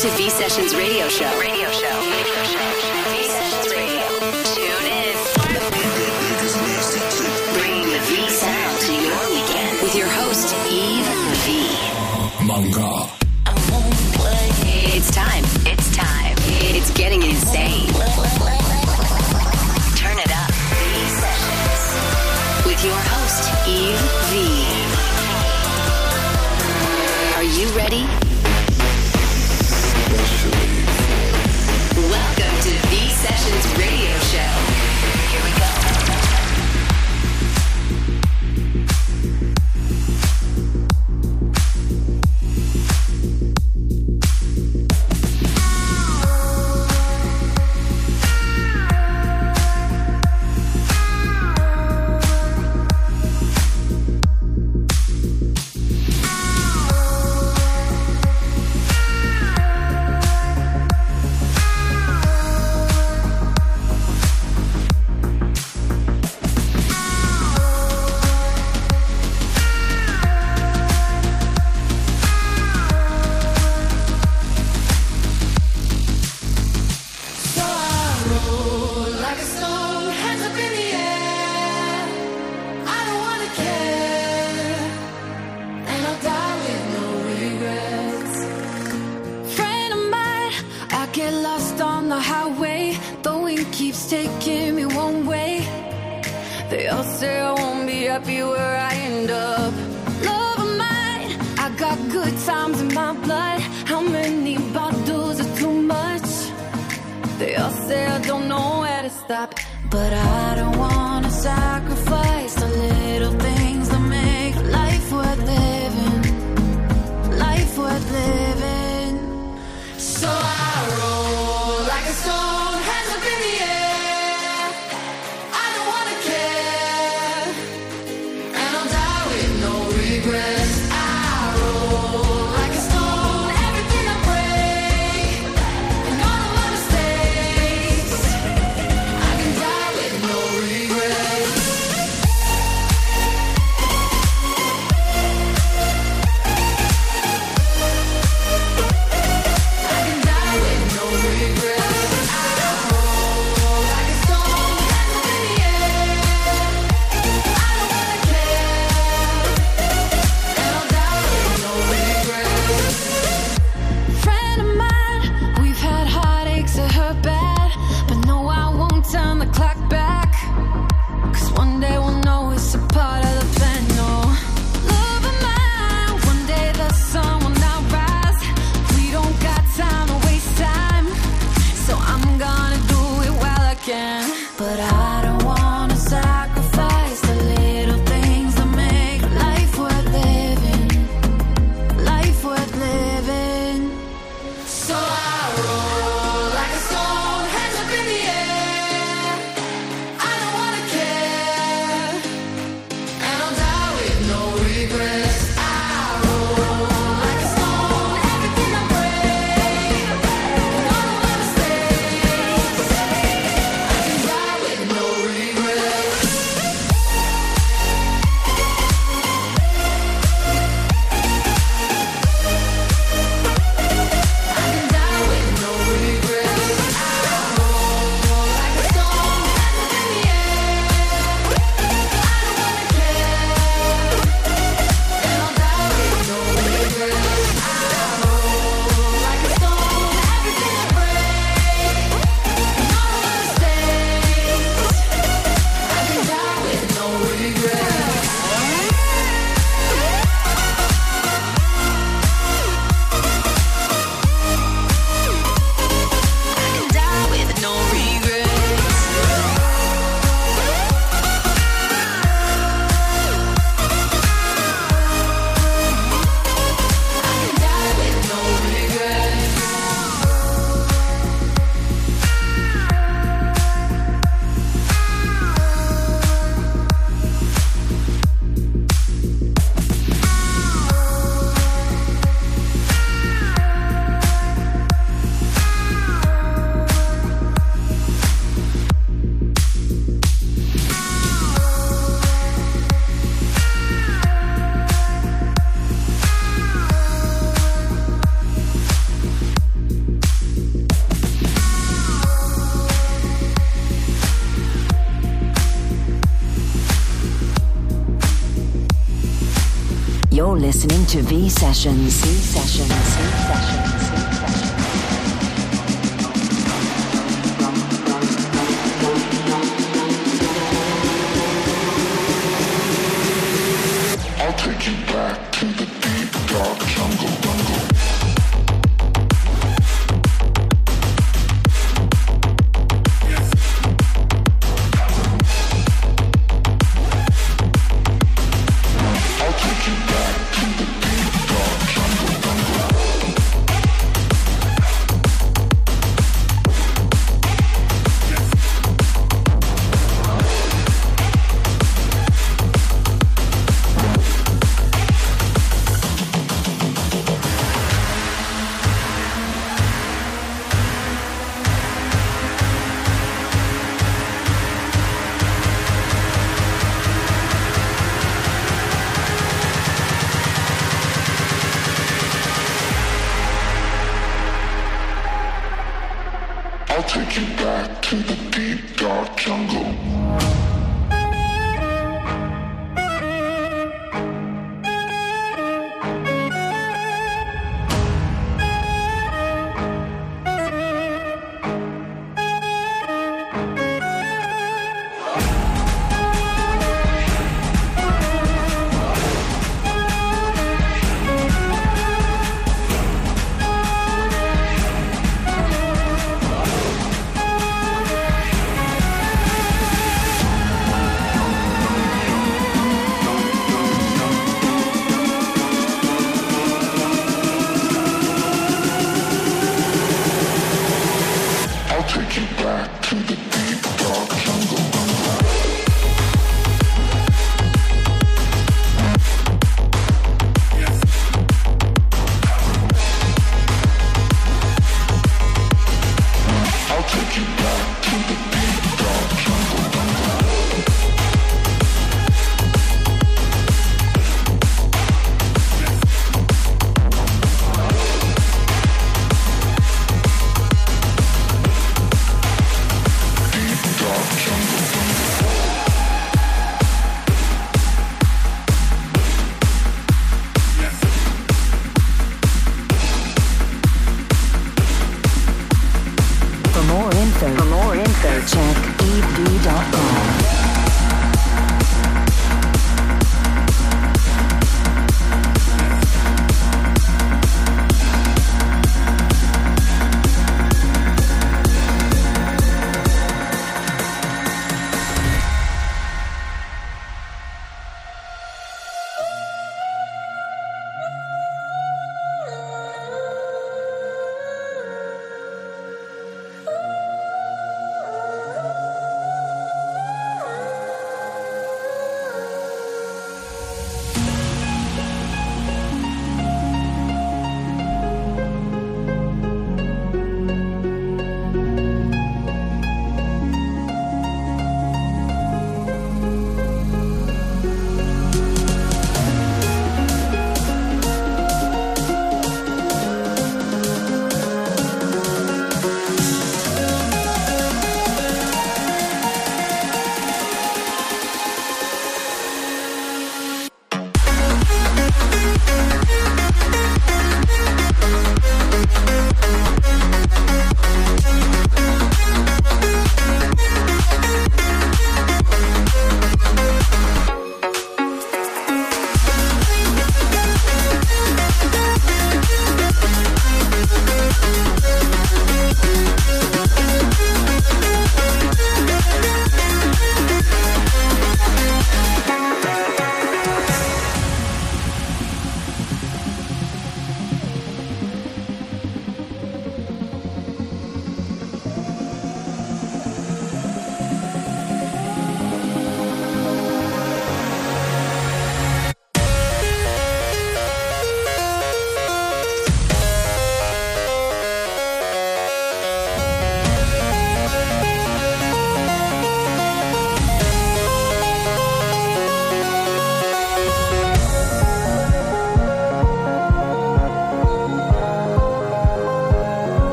to V-Sessions Radio Show. Radio show. V-Sessions Radio. Tune in. Bringing the V-Sound to your weekend with your host, Eve V. Manga. It's time. It's getting insane. Turn it up. V-Sessions. With your host, Eve V. Are you ready? Welcome to V-Sessions Radio Show. Here we go. But I don't wanna sacrifice the little things that make life worth living. Life worth living. So I roll like a stone, hands up in the air. I don't wanna care, and I'll die with no regrets. I roll like a stone, everything I break, and all of my mistakes. I can die with no regrets. You're listening to V Sessions. V Sessions. V Sessions. I'll take you back to the deep, dark jungle. I'll take you back to the deep, dark jungle.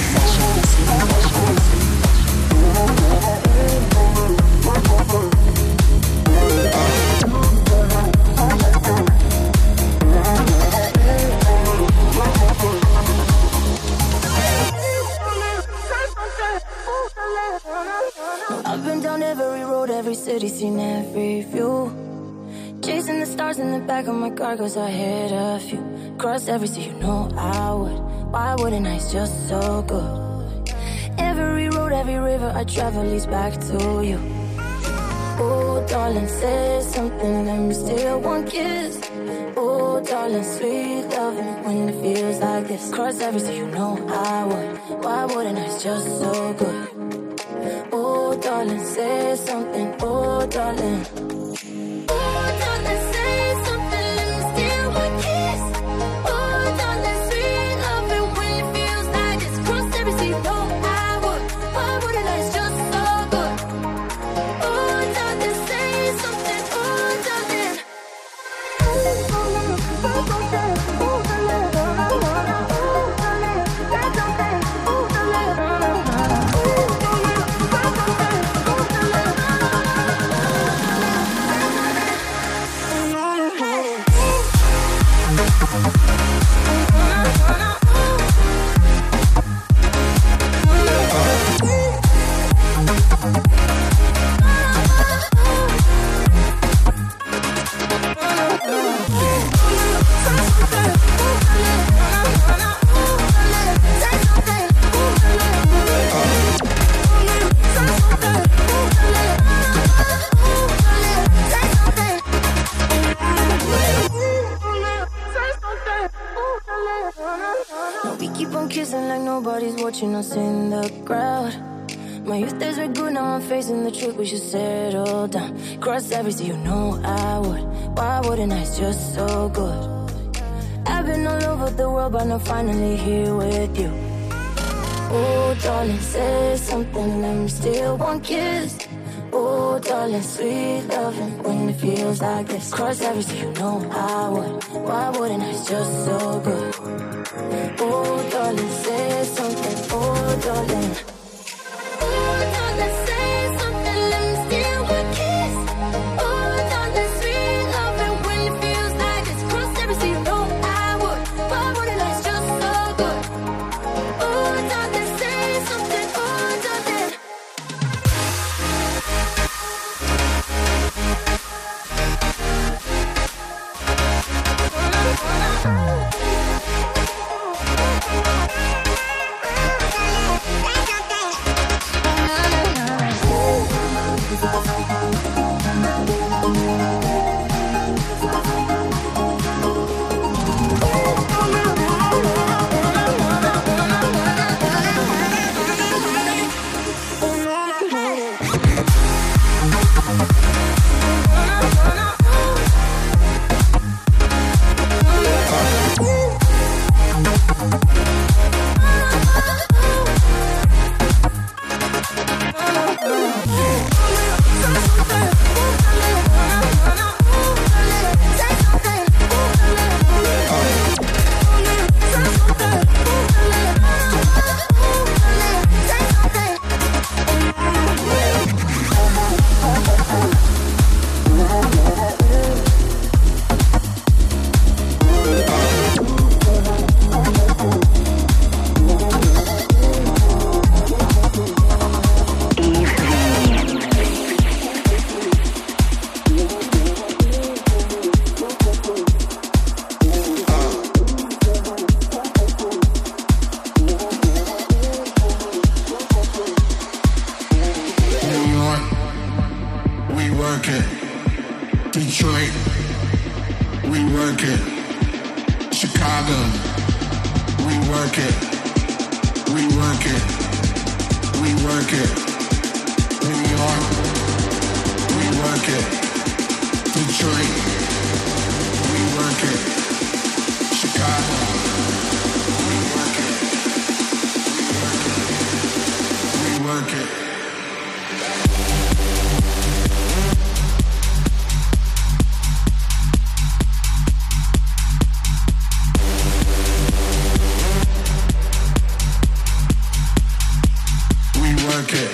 I've been down every road, every city, seen every view. Chasing the stars in the back of my car, cause I hit a few. Crossed every sea, you know I would. Why wouldn't I? It's just so good. Every road, every river I travel leads back to you. Oh, darling, say something, let me steal one kiss. Oh, darling, sweet loving when it feels like this. Cross every sea, you know I would. Why wouldn't I? It's just so good. Oh, darling, say something. Oh, darling. Oh, darling, say something. Let me steal one kiss. Oh, darling, sweet loving when it feels like this. Cross every sea, you know I would. Why wouldn't I? It's just so good. Oh, darling, say something. Oh, darling. We keep on kissing like nobody's watching us in the crowd. My youth days were good, now I'm facing the truth. We should settle down. Cross every sea, you know I would. Why wouldn't I? It's just so good. I've been all over the world, but now finally here with you. Oh, darling, say something, let me steal one kiss. Oh, darling, sweet loving when it feels like this. Cross every sea, you know I would. Why wouldn't I? It's just so good. Oh, darling, say something. Oh, darling. Oh, darling, say something. Let me steal one kiss. Oh, darling, sweet loving when it feels like this. Cross every sea, you know I would. Why wouldn't I? It's just so good. Oh, darling, say something. Oh, darling. work it.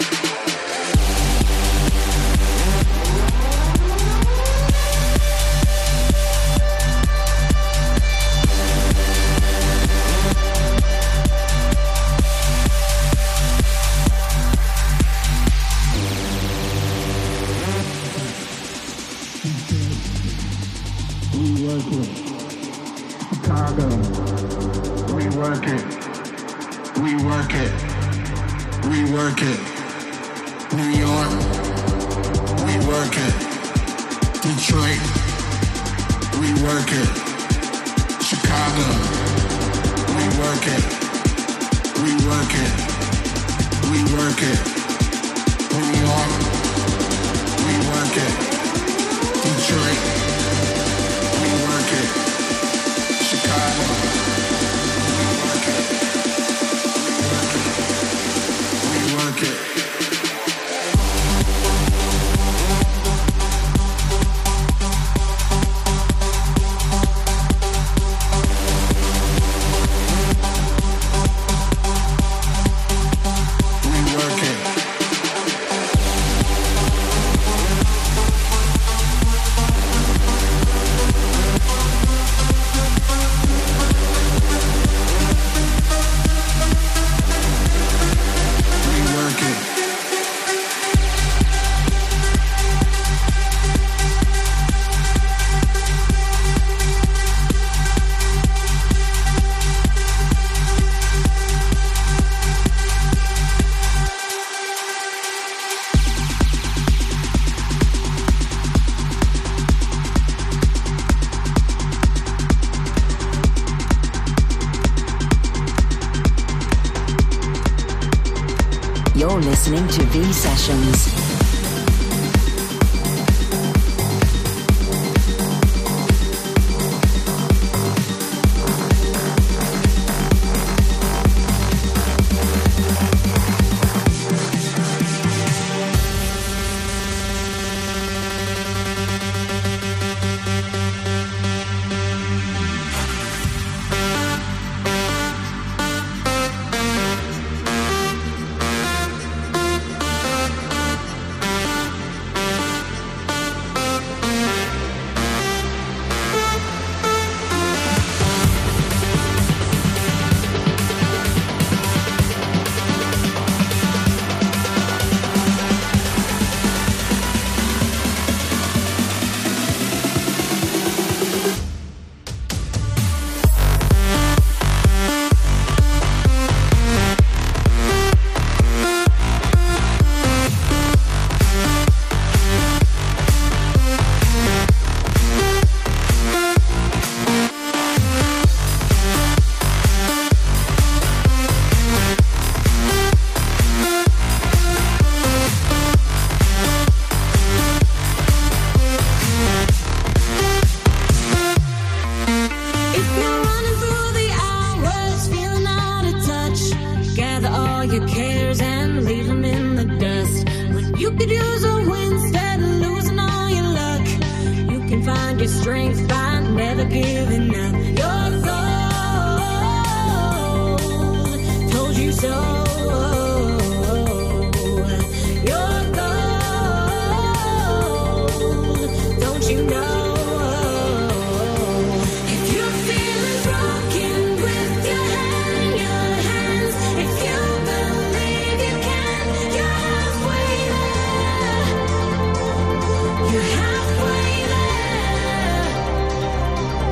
You're listening to V Sessions.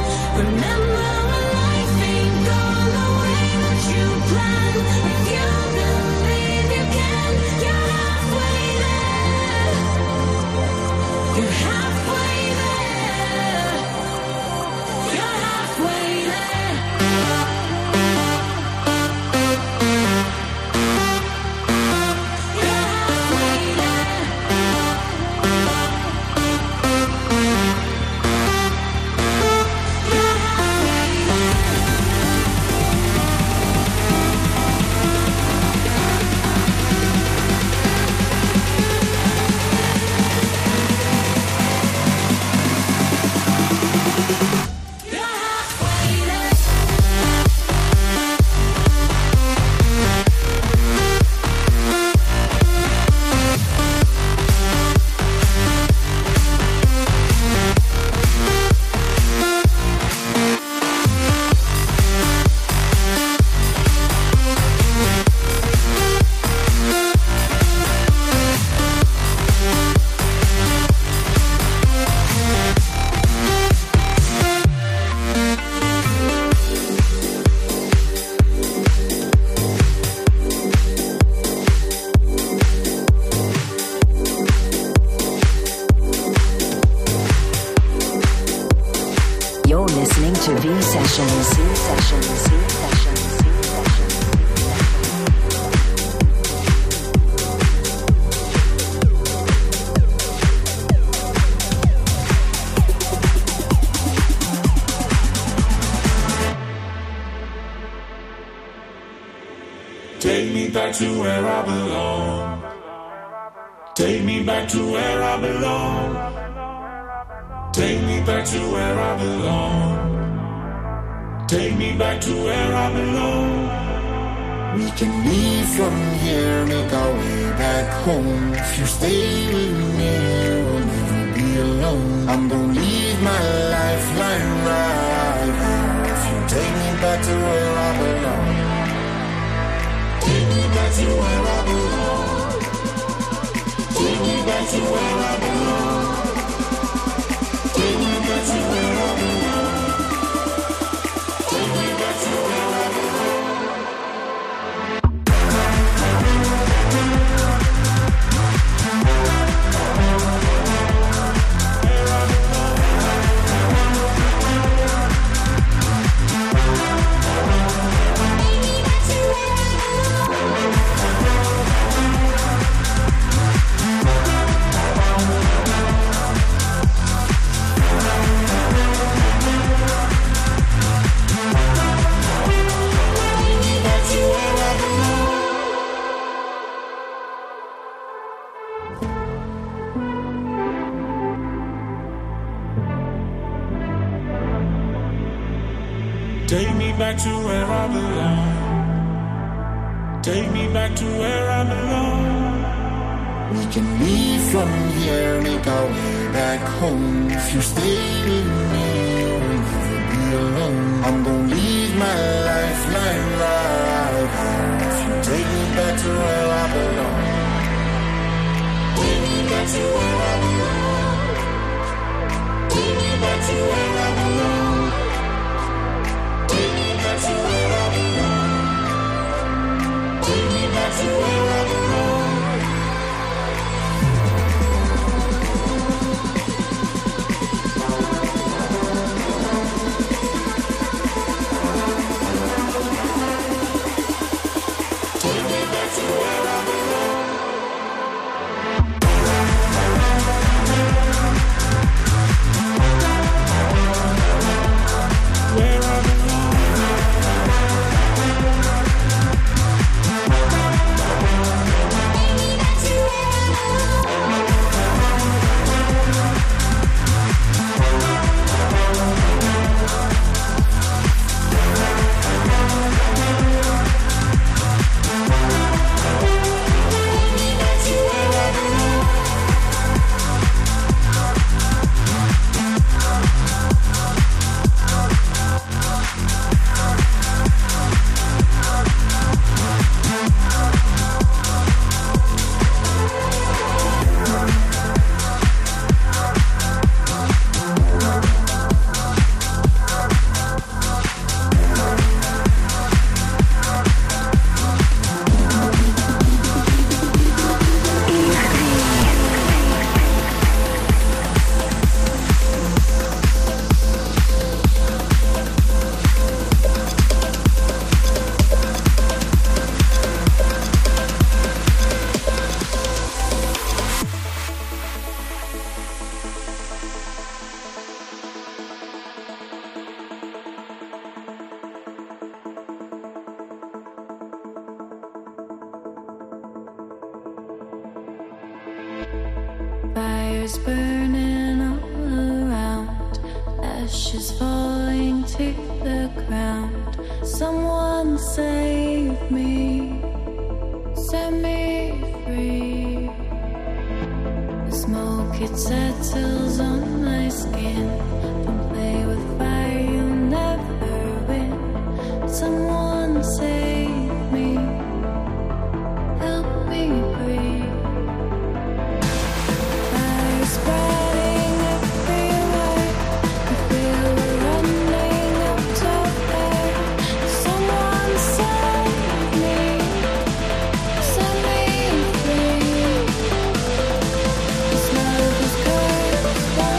Remember, life ain't gone the way that you planned. If you me back to where I belong. Take me back to where I belong. Take me back to where I belong. Take me back to where I belong. We can leave from here, make our way back home. If you stay with me, we'll never be alone. I'm gonna leave my lifeline right here. If you take me back to where I belong. Take me back to where I belong. Take me back to where I belong. Take me back to where I belong. Take me back to where I belong. Take me back to where I belong. Take me back to where I belong. We can leave from here, make our way back home. If you stay with me, we'll never be alone. I'm gonna leave my lifeline right here. If you take me back to where I belong. Take me back to where I belong. Take me back to where I belong. Take me back to where I belong. Take me back to where I belong. Take me back to where I belong. Where I belong. Fires burning all around, ashes falling to the ground. Someone save me, set me free. The smoke, it settles on my skin. Don't play with fire, you'll never win. Someone save me, help me breathe. Spreading everywhere, I feel we're running out of air. Someone save me, set me free. This love is cursed.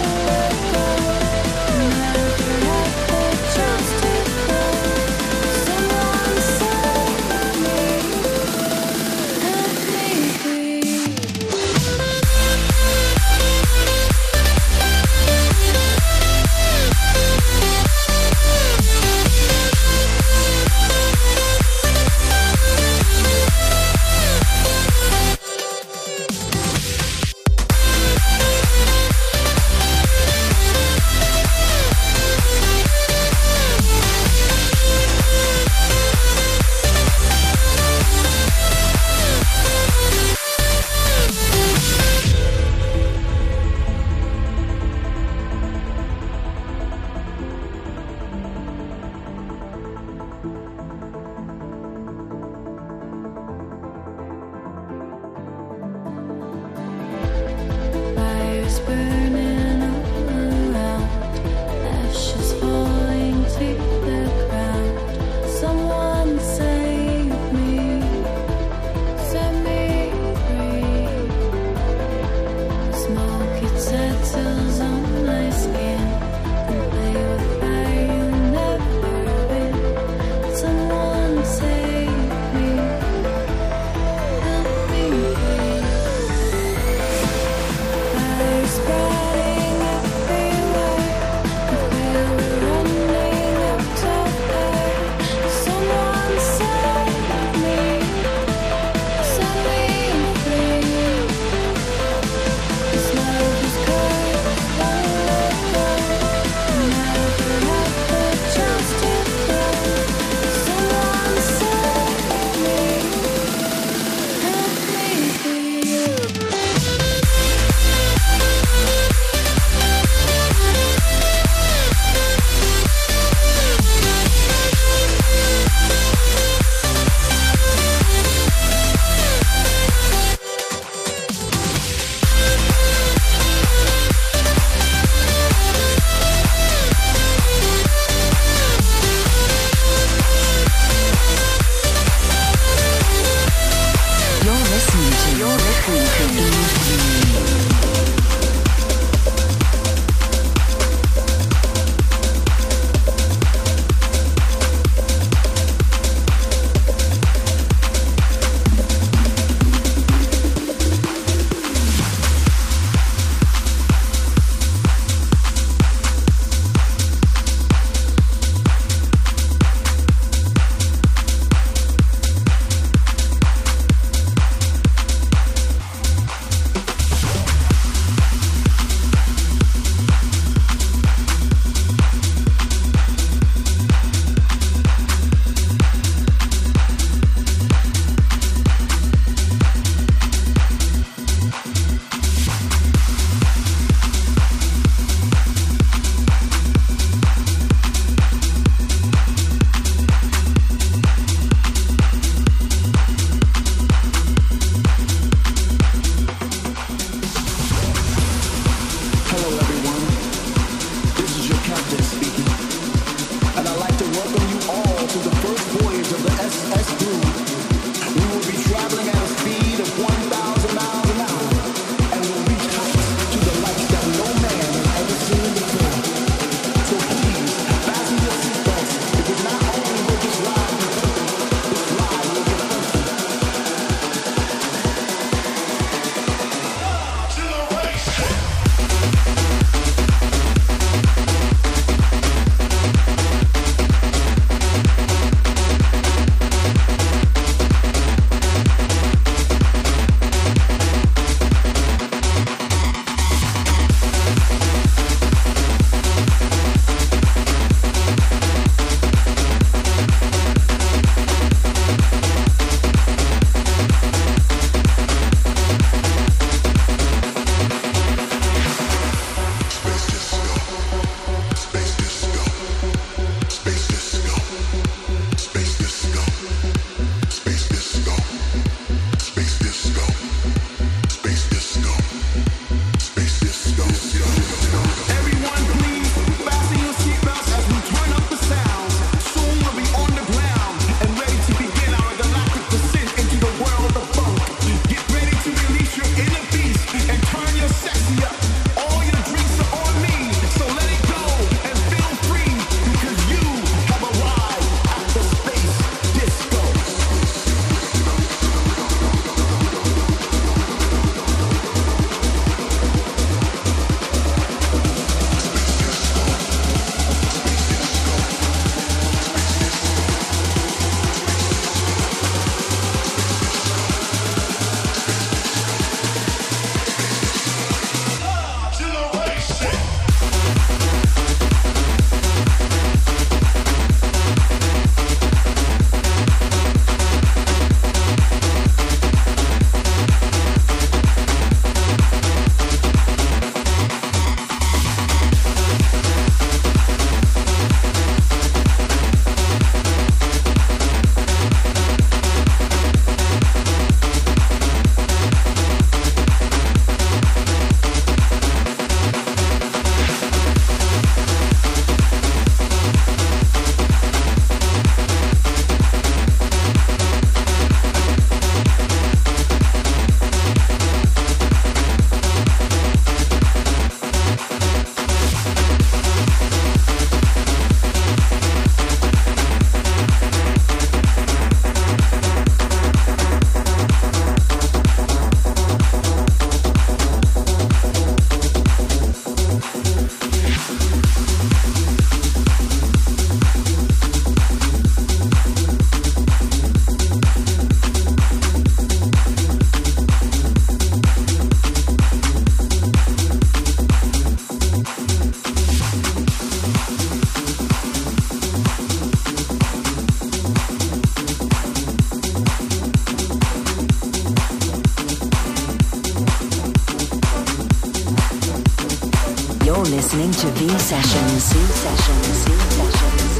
listening to V Sessions. V Sessions. V Sessions.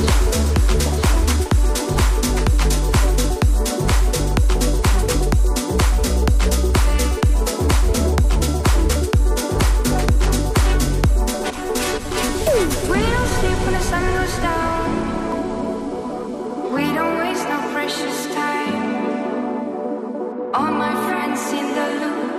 We don't sleep when the sun goes down. We don't waste no precious time. All my friends in the loop.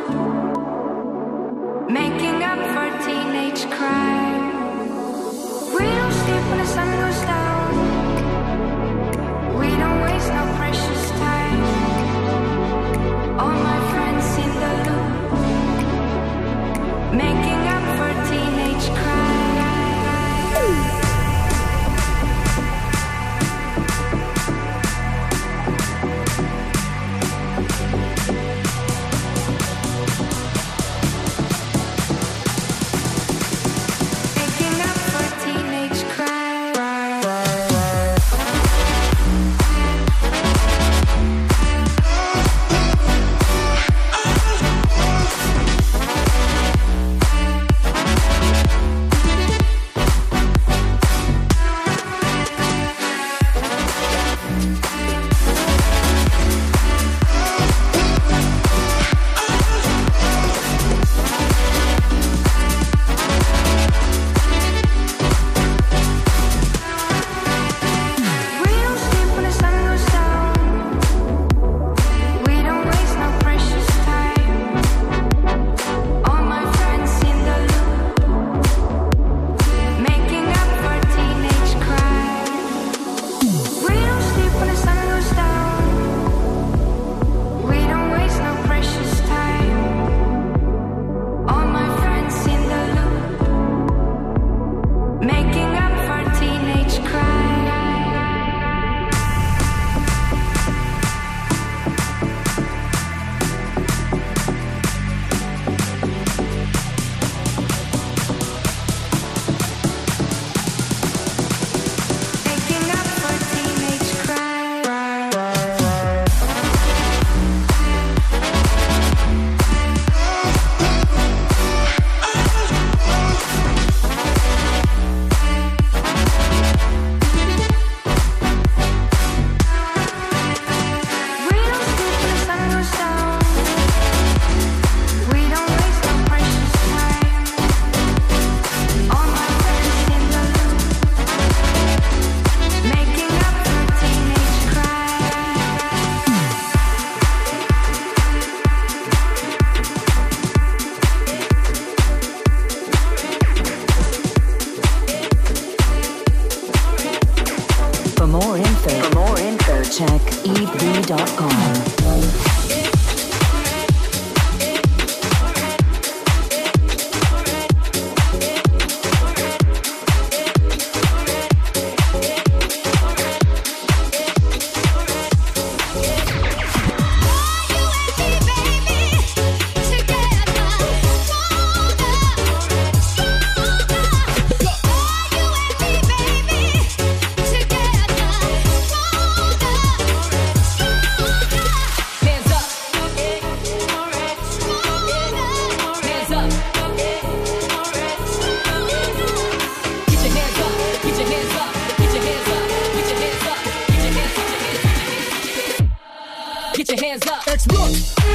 Let's rock.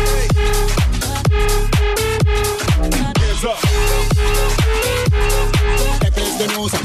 Hands up. That is the music.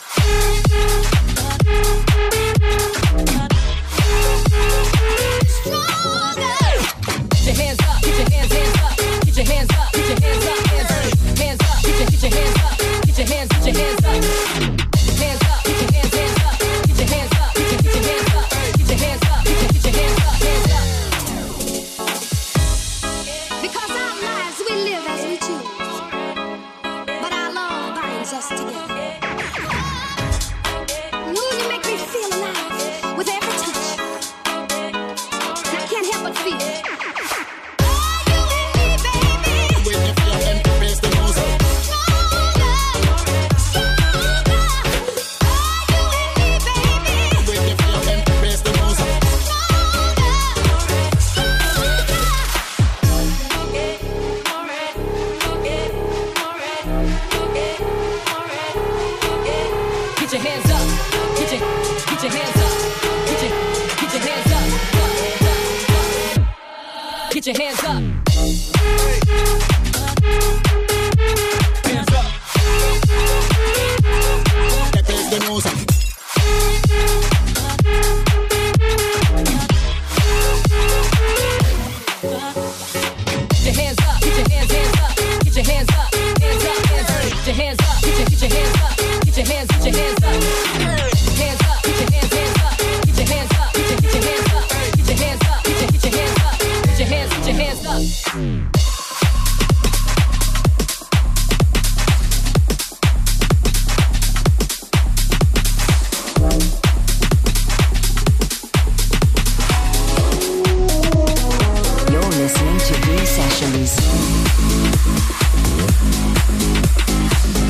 Get your hands up. Hands up. That is the music. Get your hands up. Get your hands up. Get your hands up. Hands up. Hands up. Get your hands up. Get your hands up. Get your hands. Get your hands up. Hands up. Get your hands up. Get your hands up. Get your hands up. Get your hands up. Get your hands up. Get your hands. Get your hands up. Listening to these sessions.